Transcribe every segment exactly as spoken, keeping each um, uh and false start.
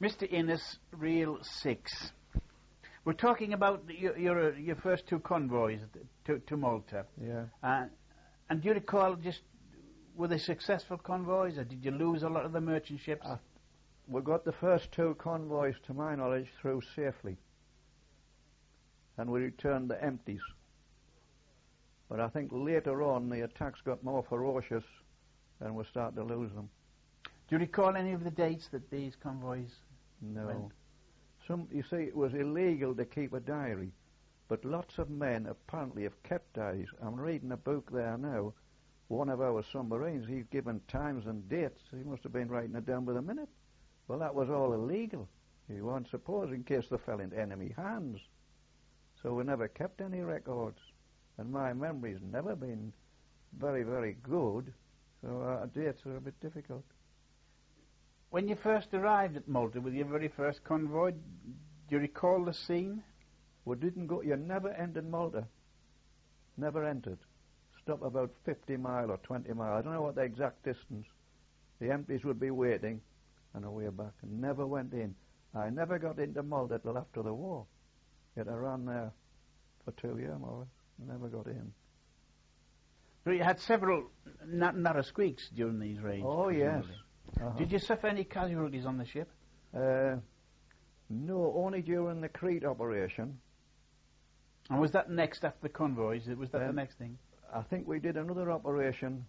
Mister Innes, Reel six. We're talking about the, your, your your first two convoys to to Malta. Yeah. Uh, and do you recall, just were they successful convoys, or did you lose a lot of the merchant ships? Uh, we got the first two convoys, to my knowledge, through safely, and we returned the empties. But I think later on the attacks got more ferocious, and we started to lose them. Do you recall any of the dates that these convoys No. went? Some, you see, it was illegal to keep a diary, but lots of men apparently have kept diaries. I'm reading a book there now. One of our submarines, he's given times and dates. He must have been writing it down by the minute. Well, that was all illegal. He weren't supposed, in case they fell into enemy hands. So we never kept any records. And my memory's never been very, very good. So our dates are a bit difficult. When you first arrived at Malta with your very first convoy, do you recall the scene? We didn't go, you never entered Malta. Never entered. Stop about fifty mile or twenty mile. I don't know what the exact distance. The empties would be waiting, and away back. And never went in. I never got into Malta till after the war. Yet I ran there for two years more or less. Never got in. So you had several n- narrow squeaks during these raids? Oh, yes. presumably. Uh-huh. Did you suffer any casualties on the ship? Uh, no, only during the Crete operation. And was that next after the convoys? Was that Um, the next thing? I think we did another operation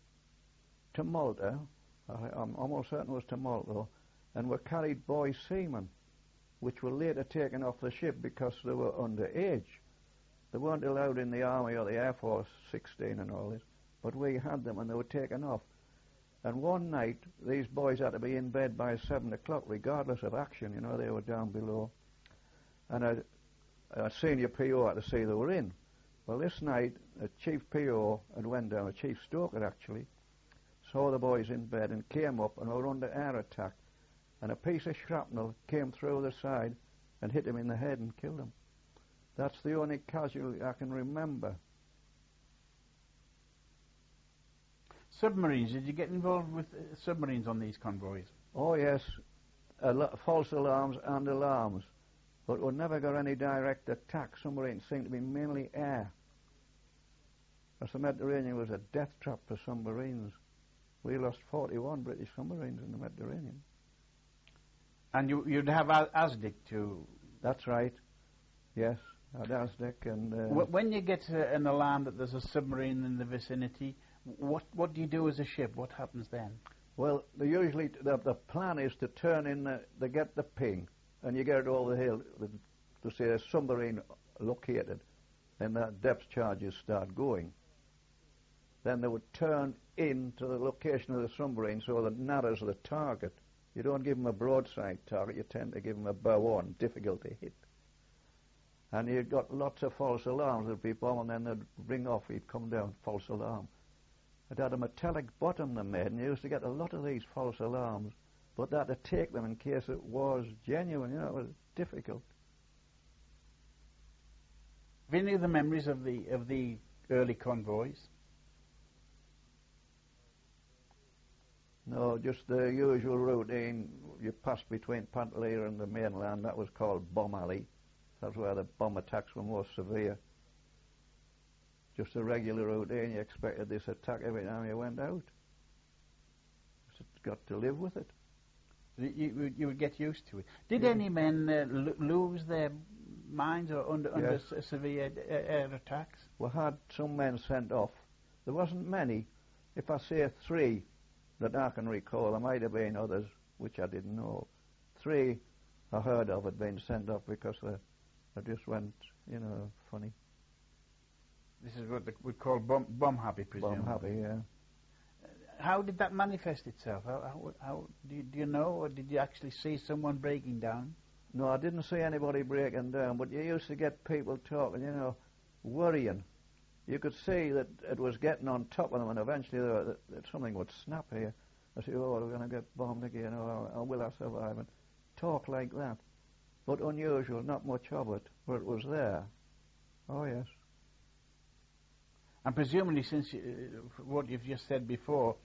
to Malta. I, I'm almost certain it was to Malta. And we carried boy seamen, which were later taken off the ship because they were underage. They weren't allowed in the Army or the Air Force, sixteen and all this. But we had them and they were taken off. And one night, these boys had to be in bed by seven o'clock, regardless of action. You know, they were down below. And a, a senior P O had to see they were in. Well, this night, a chief P O had went down, a chief stoker actually, saw the boys in bed and came up and they were under air attack. And a piece of shrapnel came through the side and hit him in the head and killed him. That's the only casualty I can remember. Submarines, did you get involved with uh, submarines on these convoys? Oh yes, al- false alarms and alarms. But we never got any direct attack. Submarines seemed to be mainly air. Because the Mediterranean was a death trap for submarines. We lost forty-one British submarines in the Mediterranean. And you, you'd have A- ASDIC to... That's right. Yes, at ASDIC and... Uh, Wh- when you get uh, an alarm that there's a submarine in the vicinity, what what do you do as a ship? What happens then? Well, they usually the, the plan is to turn in, the, they get the ping, and you get it over the hill to say a submarine located, and that depth charges start going. Then they would turn in to the location of the submarine so that narrows the target. You don't give them a broadside target, you tend to give them a bow on, difficult to hit. And you've got lots of false alarms. There'd be bomb and then they'd ring off, he'd come down, false alarm. It had a metallic bottom they made, and you used to get a lot of these false alarms, but that to take them in case it was genuine, you know, it was difficult. Have any of the memories of the of the early convoys? No, just the usual routine. You passed between Pantelleria and the mainland. That was called Bomb Alley. That's where the bomb attacks were most severe. Just a regular routine. You expected this attack every time you went out. You got to live with it. You, you, you would get used to it. Did Yeah. any men uh, lo- lose their minds or under, under Yes. s- severe uh, air attacks? We had some men sent off. There wasn't many. If I say three that I can recall, there might have been others which I didn't know. Three I heard of had been sent off because they, they just went, you know, funny. This is what the, we call bomb, bomb happy, presumably. Bomb happy, yeah. How did that manifest itself? How, how, how do, you, do you know, or did you actually see someone breaking down? No, I didn't see anybody breaking down, but you used to get people talking, you know, worrying. You could see that it was getting on top of them, and eventually they were, that, that something would snap here. I say, oh, we're going to get bombed again, or, or will I survive? And talk like that. But unusual, not much of it, but it was there. Oh, yes. And presumably, since you, uh, what you've just said before,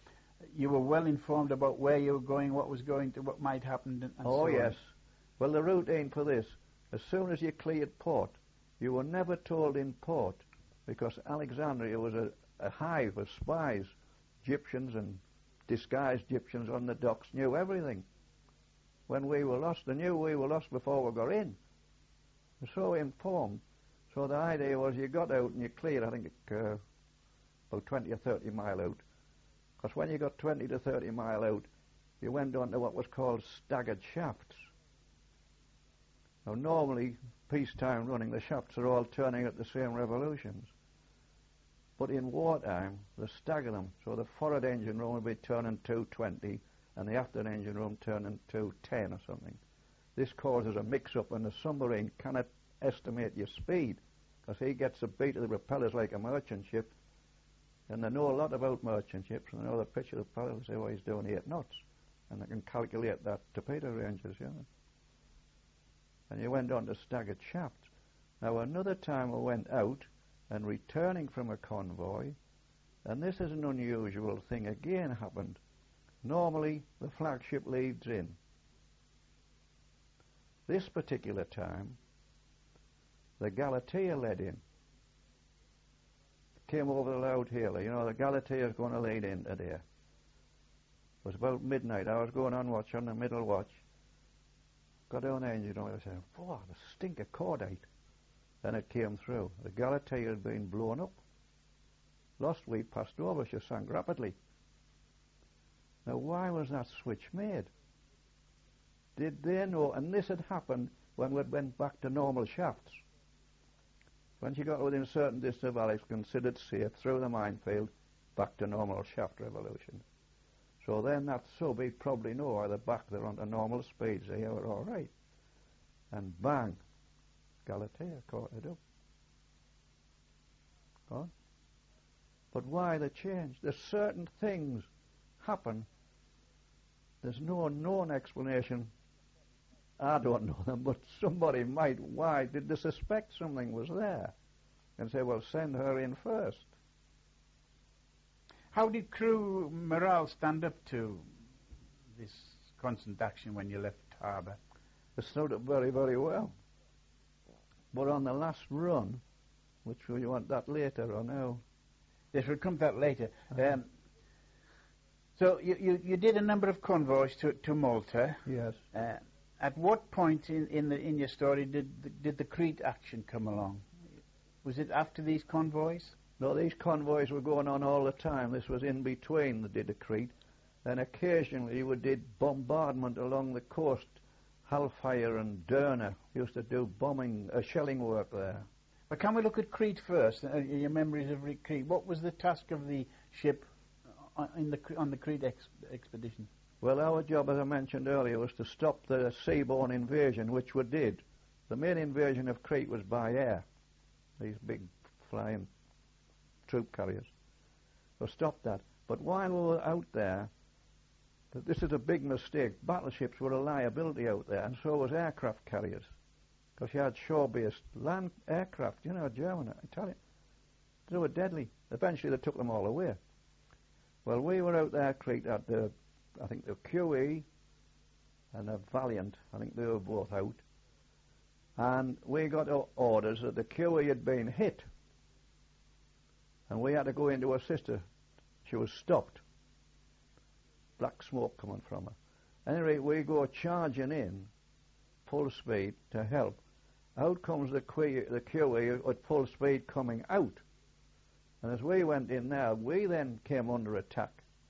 you were well informed about where you were going, what was going to, what might happen, and, and oh, so yes. on. Well, the routine for this, as soon as you cleared port, you were never told in port, because Alexandria was a, a hive of spies. Egyptians and disguised Egyptians on the docks knew everything. When we were lost, they knew we were lost before we got in. They were so informed. So the idea was you got out and you cleared, I think, uh, about twenty or thirty mile out. Because when you got twenty to thirty mile out, you went on to what was called staggered shafts. Now, normally, peacetime running, the shafts are all turning at the same revolutions. But in wartime, they stagger them. So the forward engine room will be turning two twenty, and the after engine room turning two ten or something. This causes a mix-up, and the submarine cannot estimate your speed, because he gets a beat of the propellers like a merchant ship, and they know a lot about merchant ships, and they know the pitch of the propeller, and say, well, he's doing eight knots, and they can calculate that torpedo ranges, you know. And you went on to staggered shafts. Now, another time I went out, and returning from a convoy, and this is an unusual thing again happened. Normally, the flagship leads in. This particular time, the Galatea led in. Came over the Loud Hill. You know, the Galatea is going to lead in today. It was about midnight. I was going on watch, on the middle watch. Got down the engine room. I said, "Boy, the stink of cordite." Then it came through. The Galatea had been blown up. Lost we passed over. She sank rapidly. Now, why was that switch made? Did they know? And this had happened when we went back to normal shafts. When she got within a certain distance of Alex, considered safe, through the minefield, back to normal shaft revolution. So then that sub, he'd probably know either back there onto normal speeds, they were all right. And bang, Galatea caught it up. Gone. But why the change? There's certain things happen. There's no known explanation. I don't know them, but somebody might. Why? Did they suspect something was there? And say, well, send her in first. How did crew morale stand up to this constant action when you left harbour? It stood up very, very well. But on the last run, which we want that later or now? Yes, we'll come to that later. Uh-huh. Um, so you, you, you did a number of convoys to, to Malta. Yes. Uh, at what point in, in, the, in your story did the, did the Crete action come along? Was it after these convoys? No, these convoys were going on all the time. This was in between the did the Crete. And occasionally we did bombardment along the coast. Hellfire and Derna used to do bombing, uh, shelling work there. But can we look at Crete first? Uh, your memories of Crete. What was the task of the ship on, in the, on the Crete ex- expedition? Well, our job, as I mentioned earlier, was to stop the seaborne invasion, which we did. The main invasion of Crete was by air. These big flying troop carriers. So stop that. But while we were out there, this is a big mistake. Battleships were a liability out there, and so was aircraft carriers. Because you had shore-based land aircraft, you know, German, Italian. They were deadly. Eventually they took them all away. Well, we were out there, Crete, at the, I think the Q E and the Valiant. I think they were both out. And we got orders that the Q E had been hit. And we had to go in to assist her. She was stopped. Black smoke coming from her. Anyway, we go charging in, full speed, to help. Out comes the Q E, the Q E at full speed coming out. And as we went in there, we then came under attack.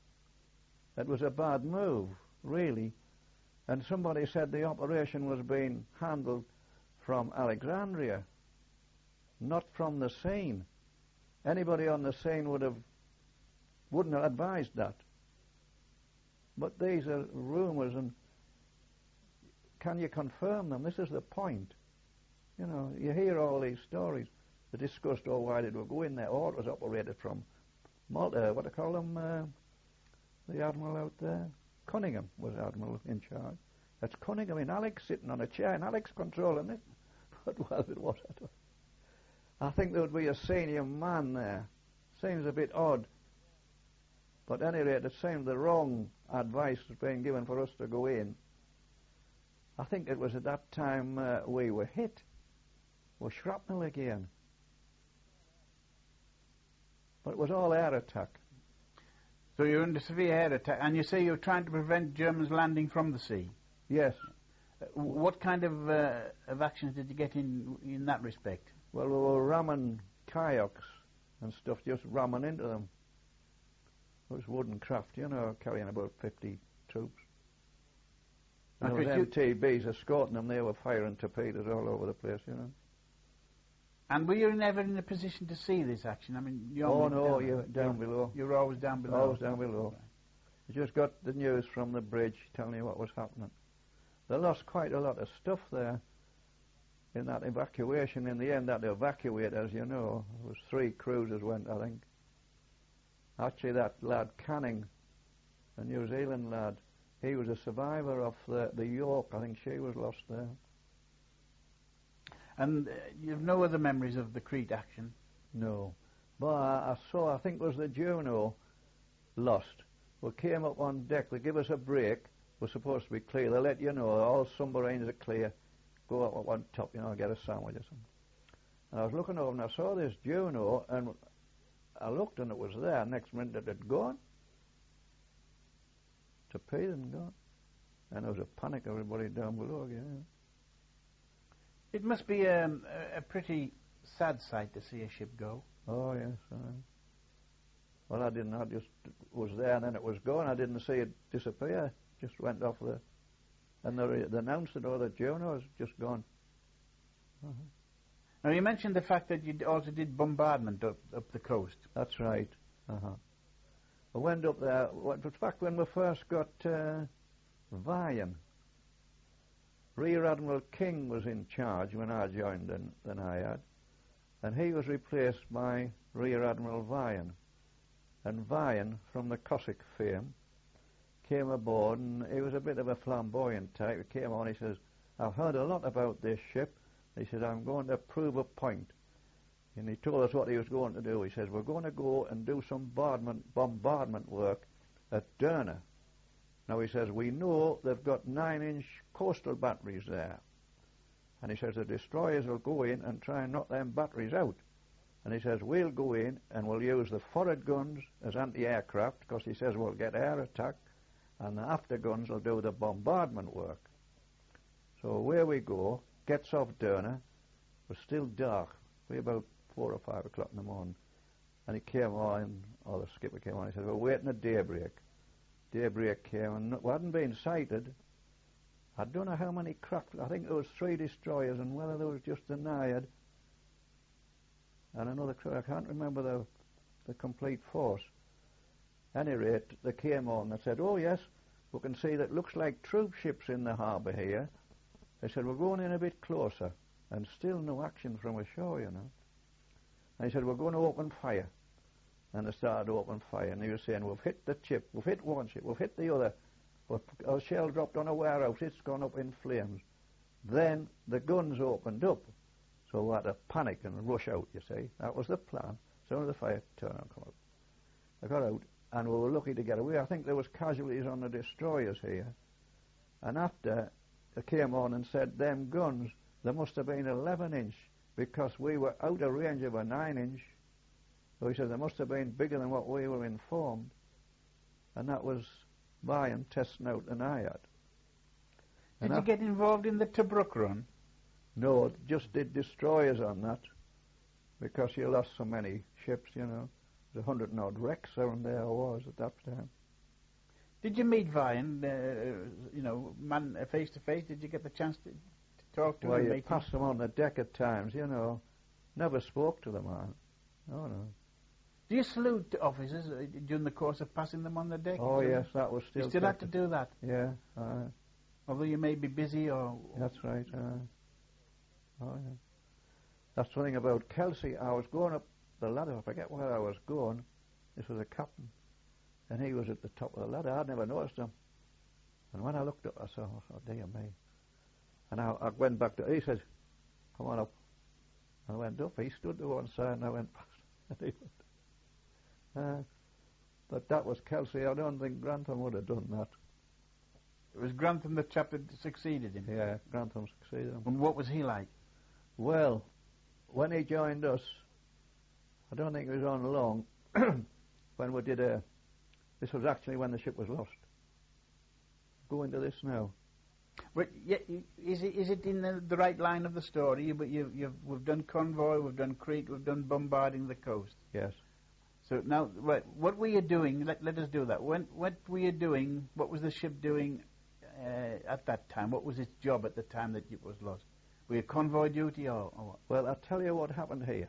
It was a bad move, really. And somebody said the operation was being handled from Alexandria, not from the scene. Anybody on the scene would have, wouldn't have advised that. But these are rumours, and can you confirm them? This is the point. You know, you hear all these stories. They discussed, oh, why did we go in there? Oh, it was operated from Malta. What do they call them? Uh, the admiral out there? Cunningham was admiral in charge. That's Cunningham in Alex sitting on a chair, and Alex controlling it. But, well, it was. I think there would be a senior man there. Seems a bit odd. But at any rate, it seemed the wrong advice was being given for us to go in. I think it was at that time uh, we were hit with shrapnel again. But it was all air attack. So you're under severe air attack, and you say you're trying to prevent Germans landing from the sea? Yes. Uh, what kind of, uh, of actions did you get in in that respect? Well, we were ramming kayaks and stuff, just ramming into them. It was wooden craft, you know, carrying about fifty troops. And there was M T Bs escorting them. They were firing torpedoes all over the place, you know. And were you never in a position to see this action? I mean, you're oh no, down, you're down below. You were always down below. Always down below. Right. You just got the news from the bridge telling you what was happening. They lost quite a lot of stuff there in that evacuation. In the end, that evacuate, as you know, it was three cruisers went, I think. Actually, that lad Canning, a New Zealand lad, he was a survivor of the, the York. I think she was lost there. And uh, you've no other memories of the Crete action? No. But I, I saw, I think it was the Juno lost. We came up on deck. They give us a break. We're supposed to be clear. They let you know all submarines are clear. Go up at one top, you know, get a sandwich or something. And I was looking over and I saw this Juno, and I looked and it was there. Next minute it had gone. Torpedo and gone. And there was a panic, everybody down below again. It must be um, a, a pretty sad sight to see a ship go. Oh, yes. Uh, well, I didn't. I just was there and then it was gone. I didn't see it disappear. Just went off the... And they, they announced it, oh, the Juno has just gone. Uh-huh. Now, you mentioned the fact that you also did bombardment up, up the coast. That's right. Uh-huh. I went up there. In fact, when we first got uh, Vian, Rear Admiral King was in charge when I joined in, than I had, and he was replaced by Rear Admiral Vian. And Vian, from the Cossack fame, came aboard, and he was a bit of a flamboyant type. He came on, he says, I've heard a lot about this ship. He said, I'm going to prove a point. And he told us what he was going to do. He says, we're going to go and do some bombardment, bombardment work at Derna. Now, he says, we know they've got nine-inch coastal batteries there. And he says, the destroyers will go in and try and knock them batteries out. And he says, we'll go in and we'll use the forward guns as anti-aircraft, because he says we'll get air attack, and the after guns will do the bombardment work. So away we go, gets off Derna. It was still dark, probably about four or five o'clock in the morning. And he came on, or the skipper came on, he said, we're waiting at daybreak. Daybreak came, and we hadn't been sighted. I don't know how many craft, I think there was three destroyers, and whether there was just the Naiad and another crew, I can't remember the, the complete force. At any rate, they came on, they said, oh yes, we can see that looks like troop ships in the harbour here. They said, we're going in a bit closer, and still no action from ashore, you know. And he said, we're going to open fire. And they started to open fire, and he was saying, we've hit the ship, we've hit one ship, we've hit the other. Our shell dropped on a warehouse, it's gone up in flames. Then the guns opened up, so we had to panic and rush out, you see. That was the plan. Soon as the fire turned on, come out. I got out, and we were lucky to get away. I think there was casualties on the destroyers here. And after, they came on and said, them guns, they must have been eleven inch, because we were out of range of a nine inch. So he said they must have been bigger than what we were informed. And that was Vian testing out the Naiad. Did you get involved in the Tobruk run? No, just did destroyers on that, because you lost so many ships, you know. There's a hundred and odd wrecks around there was at that time. Did you meet Vian, uh, you know, man, uh, face to face? Did you get the chance to, to talk to well, him? Well, you passed them on the deck at times, you know. Never spoke to the man. Oh, no. Do you salute officers uh, during the course of passing them on the deck? Oh, yes, that was still... You still have to do that? Yeah. Uh, Although you may be busy or... That's right. Uh, oh, yeah. That's the thing about Kelsey. I was going up the ladder. I forget where I was going. This was a captain. And he was at the top of the ladder. I'd never noticed him. And when I looked up, I saw, oh, dear me. And I, I went back to... He said, come on up. I went up. He stood to one side and I went past. And he went... Uh, But that was Kelsey. I don't think Grantham would have done that. It was Grantham the chap that succeeded him. Yeah, Grantham succeeded him. And what was he like? Well, when he joined us, I don't think it was on long, when we did a... This was actually when the ship was lost. Go into this now. But yeah, is it is it in the, the right line of the story? But you you've we've done convoy, we've done Crete, we've done bombarding the coast. Yes. So now, what what were you doing? Let let us do that. When what were you doing? What was the ship doing uh, at that time? What was its job at the time that it was lost? Were you convoy duty or, or what? Well, I'll tell you what happened here.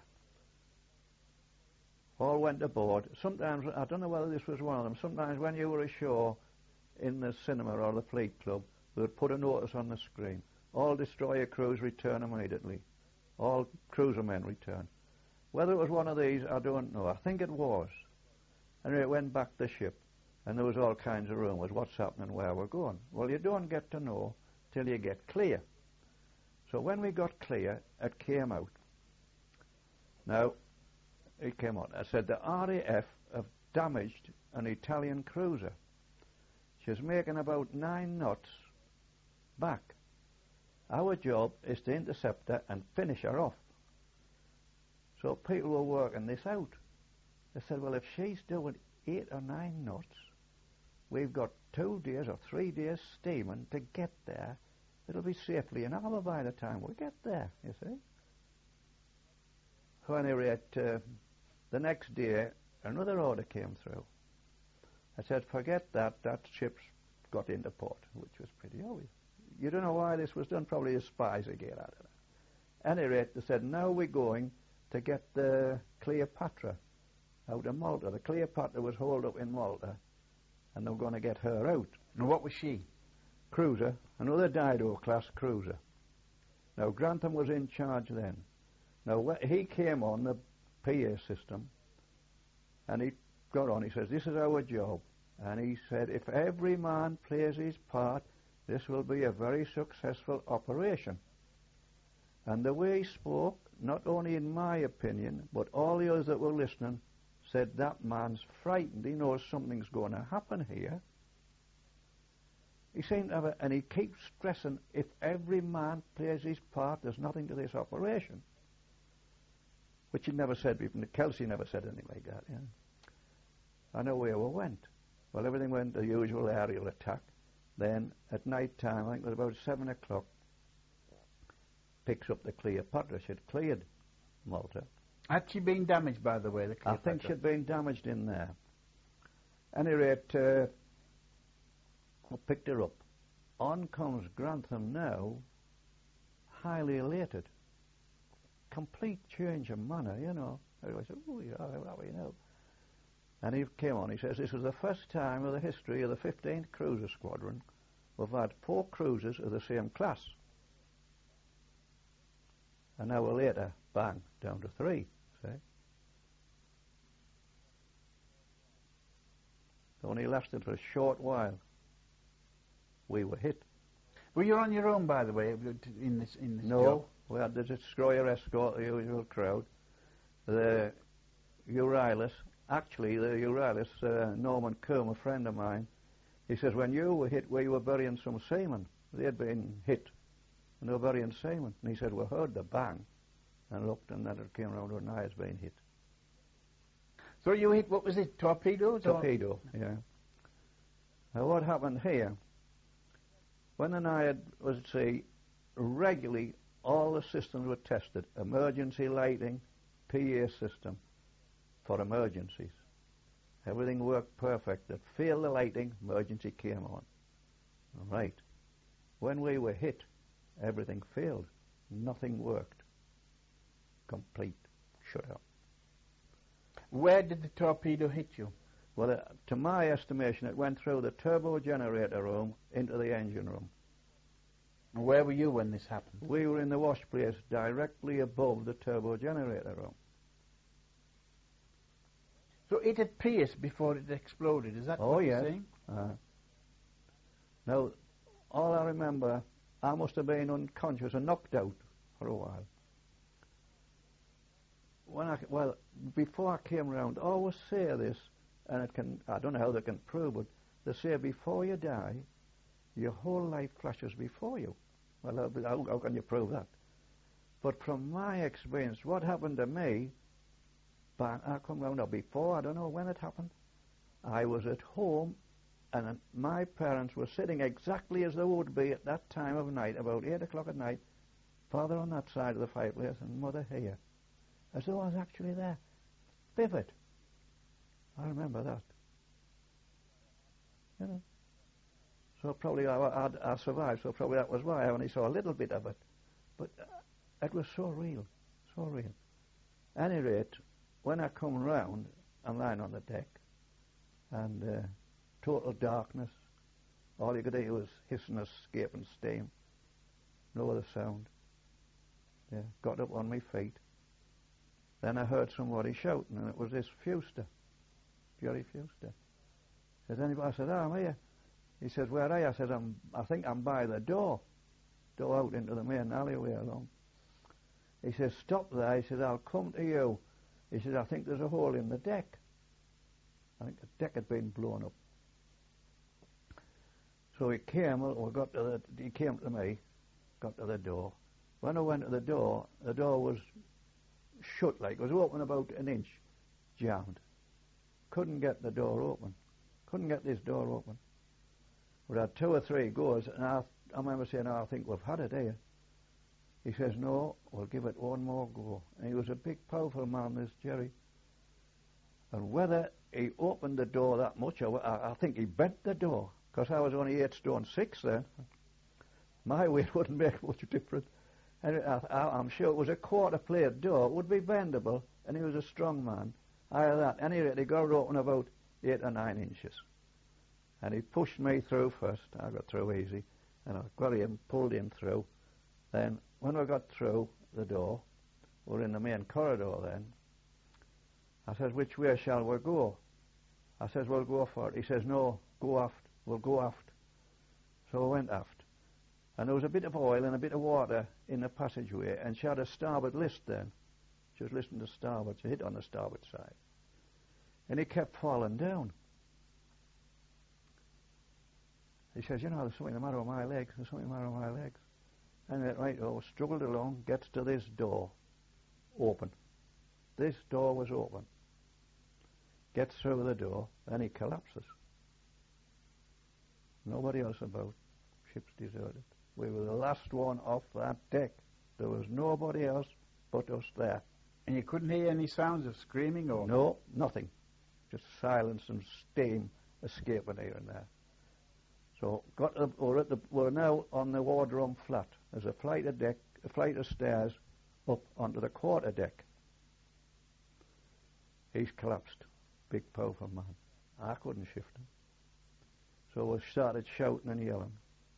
All went aboard. Sometimes, I don't know whether this was one of them, sometimes when you were ashore in the cinema or the fleet club, they would put a notice on the screen. All destroyer crews return immediately. All cruiser men return. Whether it was one of these, I don't know. I think it was. And it went back to the ship, and there was all kinds of rumours, what's happening, where we're going. Well, you don't get to know till you get clear. So when we got clear, it came out. Now, it came out. I said the R A F have damaged an Italian cruiser. She's making about nine knots back. Our job is to intercept her and finish her off. So people were working this out. They said, well, if she's doing eight or nine knots, we've got two days or three days steaming to get there. It'll be safely in harbour by the time we get there, you see. So at any rate, uh, the next day, another order came through. I said, forget that, that ship's got into port, which was pretty obvious. You don't know why this was done, probably the spies would get out of it. At any rate, they said, now we're going to get the Cleopatra out of Malta. The Cleopatra was holed up in Malta, and they were going to get her out. And what was she? Cruiser, another Dido-class cruiser. Now, Grantham was in charge then. Now, he came on the P A system, and he got on. He says, this is our job. And he said, if every man plays his part, this will be a very successful operation. And the way he spoke, not only in my opinion, but all the others that were listening, said, that man's frightened. He knows something's going to happen here. He seemed to have a, and he keeps stressing, if every man plays his part, there's nothing to this operation. Which he never said before. Kelsey never said anything like that. Yeah. I know where we went. Well, everything went the usual aerial attack. Then, at night time, I think it was about seven o'clock, picks up the Cleopatra. She'd cleared Malta. Had she been damaged, by the way, the Cleopatra? I think she'd been damaged in there. At any rate, uh, we picked her up. On comes Grantham now, highly elated. Complete change of manner, you know. I said, oh, yeah, how are we now? And he came on, he says, this was the first time in the history of the fifteenth Cruiser Squadron we've had four cruisers of the same class. An hour later, bang, down to three, see? It only lasted for a short while. We were hit. Were you on your own, by the way, in this in this No, job? we had the destroyer escort, the usual crowd. The Euryalus, actually the Euryalus, uh, Norman Coombe, a friend of mine, he says, when you were hit, we were burying some seamen. They had been hit, and they were burying seamen. And he said, we heard the bang, and looked, and then it came around when I was being hit. So you hit, what was it, torpedoes? Torpedo, or? Yeah. Now what happened here, when the Naiad was at sea, regularly all the systems were tested, emergency lighting, P A system for emergencies. Everything worked perfect. That failed the lighting, emergency came on. Right. When we were hit, everything failed. Nothing worked. Complete shutout. Where did the torpedo hit you? Well, uh, to my estimation, it went through the turbo generator room into the engine room. Where were you when this happened? We were in the wash place directly above the turbo generator room. So it had pierced before it exploded, is that oh, what yes. you're saying? Uh, now, all I remember, I must have been unconscious and knocked out for a while. When I, well, before I came round, I always say this, and it can, I don't know how they can prove it, they say before you die, your whole life flashes before you. Well, how, how can you prove that? But from my experience, what happened to me, but I come round or before, I don't know when it happened, I was at home and my parents were sitting exactly as they would be at that time of night, about eight o'clock at night, father on that side of the fireplace and mother here, as though I was actually there. Vivid. I remember that. You know. So probably I, I, I survived, so probably that was why I only saw a little bit of it. But uh, it was so real, so real. At any rate, when I come round, I'm lying on the deck, and uh, total darkness. All you could hear was hissing, escaping steam. No other sound. Yeah, got up on my feet. Then I heard somebody shouting, and it was this Fuster, Jerry Fuster. Says anybody? I said, oh, I'm here. He says, where are you? I said, I'm, I think I'm by the door. Door out into the main alleyway along. He says, stop there. He says, I'll come to you. He says, I think there's a hole in the deck. I think the deck had been blown up. So he came, or got to the, he came to me, got to the door. When I went to the door, the door was shut, like it was open about an inch, jammed. Couldn't get the door open. Couldn't get this door open. We had two or three goes, and I, I remember saying, oh, I think we've had it here. He says, no, we'll give it one more go. And he was a big, powerful man, this Jerry. And whether he opened the door that much, or I, I think he bent the door, because I was only eight stone six then. My weight wouldn't make much difference. And I, I, I'm sure it was a quarter plate door. It would be bendable, and he was a strong man. Either that. At any rate, he got it open about eight or nine inches. And he pushed me through first. I got through easy. And I got him, pulled him through. Then, when we got through the door, we were in the main corridor then. I says, which way shall we go? I says, we'll go for it. He says, no, go aft. We'll go aft. So we went aft. And there was a bit of oil and a bit of water in the passageway, and she had a starboard list then. She was listening to starboard. She hit on the starboard side. And he kept falling down. He says, you know, there's something the matter with my legs. There's something the matter with my legs. And it, right, oh, struggled along, gets to this door. Open. This door was open. Gets through the door, then he collapses. Nobody else about. Ship's deserted. We were the last one off that deck. There was nobody else but us there. And you couldn't hear any sounds of screaming or? No, nothing. Just silence and steam escaping here and there. So got up, we're, at the, we're now on the wardroom flat. There's a flight of deck, a flight of stairs up onto the quarter deck. He's collapsed. Big, powerful man. I couldn't shift him. So we started shouting and yelling.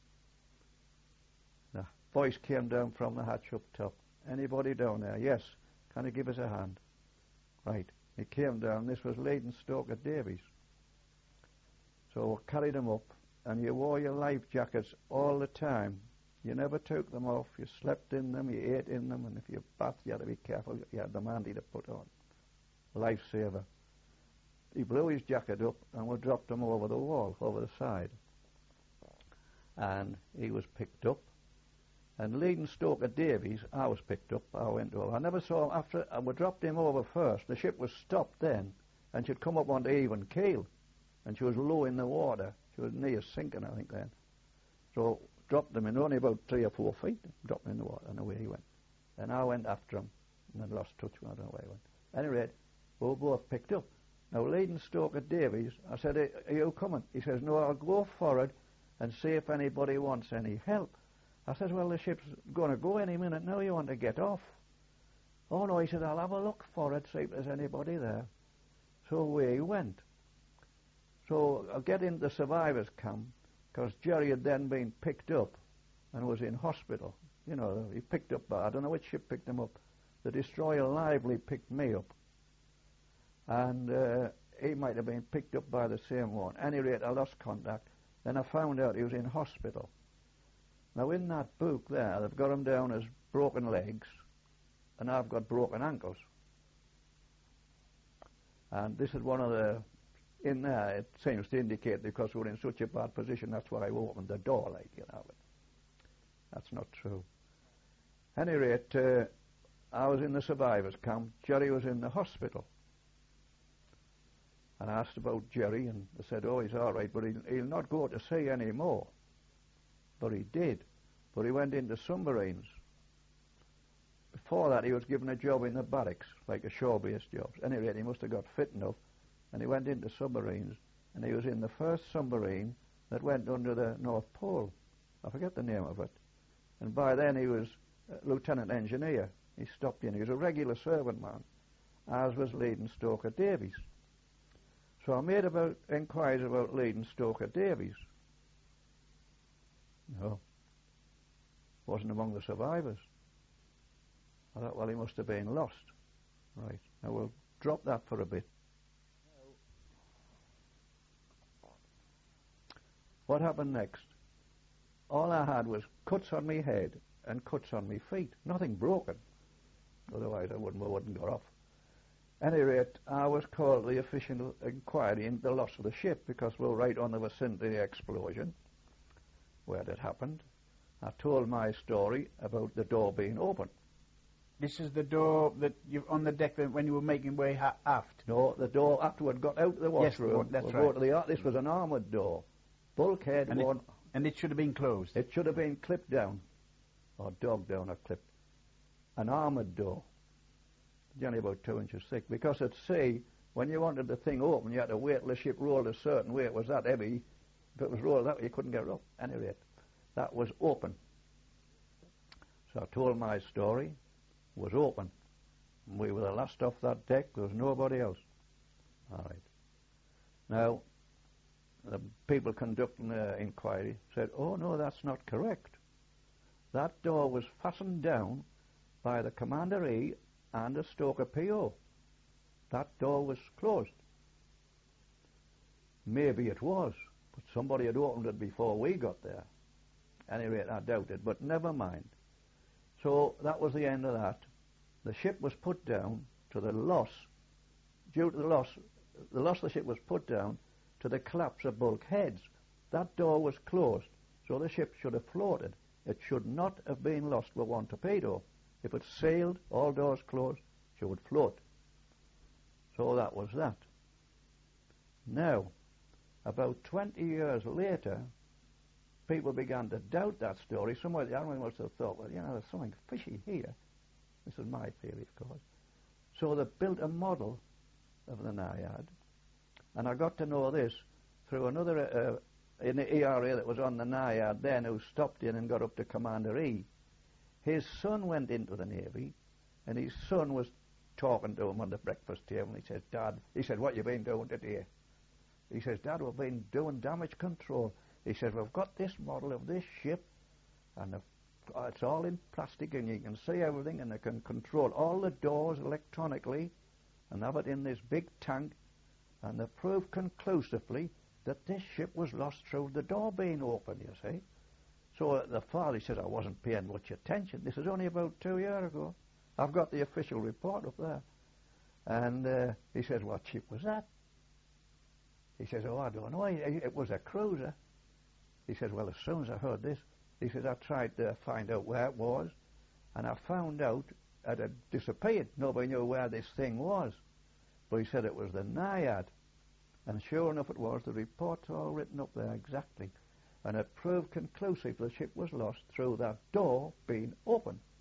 The voice came down from the hatch up top. Anybody down there? Yes. Can you give us a hand? Right. He came down. This was Leydenstoke at Davies. So we carried him up, and you wore your life jackets all the time. You never took them off. You slept in them, you ate in them, and if you bathed, you had to be careful. You had them handy to put on. Lifesaver. He blew his jacket up, and we dropped him over the wall, over the side. And he was picked up. And Leydenstoke at Davies, I was picked up. I went over. I never saw him after. And we dropped him over first. The ship was stopped then, and she'd come up onto even keel, and she was low in the water. She was near sinking, I think, then. So dropped him in only about three or four feet. Dropped him in the water, and away he went. And I went after him, and I lost touch. I don't know where he went. At any rate, we were both picked up. Now, Leydenstoke at Davies, I said, are you coming? He says, no, I'll go forward and see if anybody wants any help. I says, well, the ship's going to go any minute now. You want to get off? Oh, no, he said, I'll have a look for it, see if there's anybody there. So away he went. So I get into the survivors' camp, because Jerry had then been picked up and was in hospital. You know, he picked up, I don't know which ship picked him up. The destroyer Lively picked me up. And uh, he might have been picked up by the same one. At any rate, I lost contact. Then I found out he was in hospital. Now, in that book there, they've got him down as broken legs, and I've got broken ankles. And this is one of the in there, it seems to indicate because we're in such a bad position, that's why I opened the door, like, you know. But that's not true. At any rate, uh, I was in the survivors' camp. Jerry was in the hospital. And I asked about Jerry, and they said, oh, he's all right, but he'll, he'll not go to sea anymore. But he did. But he went into submarines. Before that, he was given a job in the barracks, like a shore-based job. At any rate, he must have got fit enough, and he went into submarines, and he was in the first submarine that went under the North Pole. I forget the name of it. And by then, he was a lieutenant engineer. He stopped in. He was a regular servant man, as was Leydon Stoker Davies. So I made about inquiries about Leydon Stoker Davies. No. Wasn't among the survivors. I thought, well, he must have been lost. Right. Now we'll drop that for a bit. What happened next? All I had was cuts on my head and cuts on my feet. Nothing broken. Otherwise I wouldn't, I wouldn't got off. At any rate, I was called to the official inquiry into the loss of the ship because we were right on the vicinity of the explosion where it happened. I told my story about the door being open. This is the door that you on the deck when you were making way ha- aft? No, the door after we'd got out of the washroom. Yes, that's we'll right. Go to the, this was an armoured door. Bulkhead and one. It, and it should have been closed? It should have been clipped down. Or dogged down or clipped. An armoured door. It's only about two inches thick. Because at sea, when you wanted the thing open, you had to wait till the ship rolled a certain way. It was that heavy. If it was rolled that way, you couldn't get it up. At any rate, that was open. So I told my story. It was open. And we were the last off that deck. There was nobody else. All right. Now, the people conducting the inquiry said, oh, no, that's not correct. That door was fastened down by the Commander-E and a Stoker P O. That door was closed. Maybe it was, but somebody had opened it before we got there. At any rate, I doubt it, but never mind. So that was the end of that. The ship was put down to the loss, due to the loss, the loss of the ship was put down to the collapse of bulkheads. That door was closed, so the ship should have floated. It should not have been lost with one torpedo. If it sailed, all doors closed, she would float. So that was that. Now, about twenty years later, people began to doubt that story. Somewhere the army must have thought, well, you know, there's something fishy here. This is my theory, of course. So they built a model of the Naiad, and I got to know this through another uh, in the E R A that was on the Naiad then, who stopped in and got up to Commander-E. His son went into the Navy, and his son was talking to him on the breakfast table, and he said, Dad, he said, what you been doing today? He says, Dad, we've been doing damage control. He says, we've got this model of this ship, and it's all in plastic, and you can see everything, and they can control all the doors electronically, and have it in this big tank, and they proved conclusively that this ship was lost through the door being open, you see. So uh, the father, he says, I wasn't paying much attention. This is only about two years ago. I've got the official report up there. And uh, he says, what ship was that? He says, oh, I don't know. It was a cruiser. He says, well, as soon as I heard this, he says, I tried to find out where it was, and I found out it had disappeared. Nobody knew where this thing was. But he said it was the Naiad. And sure enough it was. The report's all written up there exactly. And it proved conclusive the ship was lost through that door being open.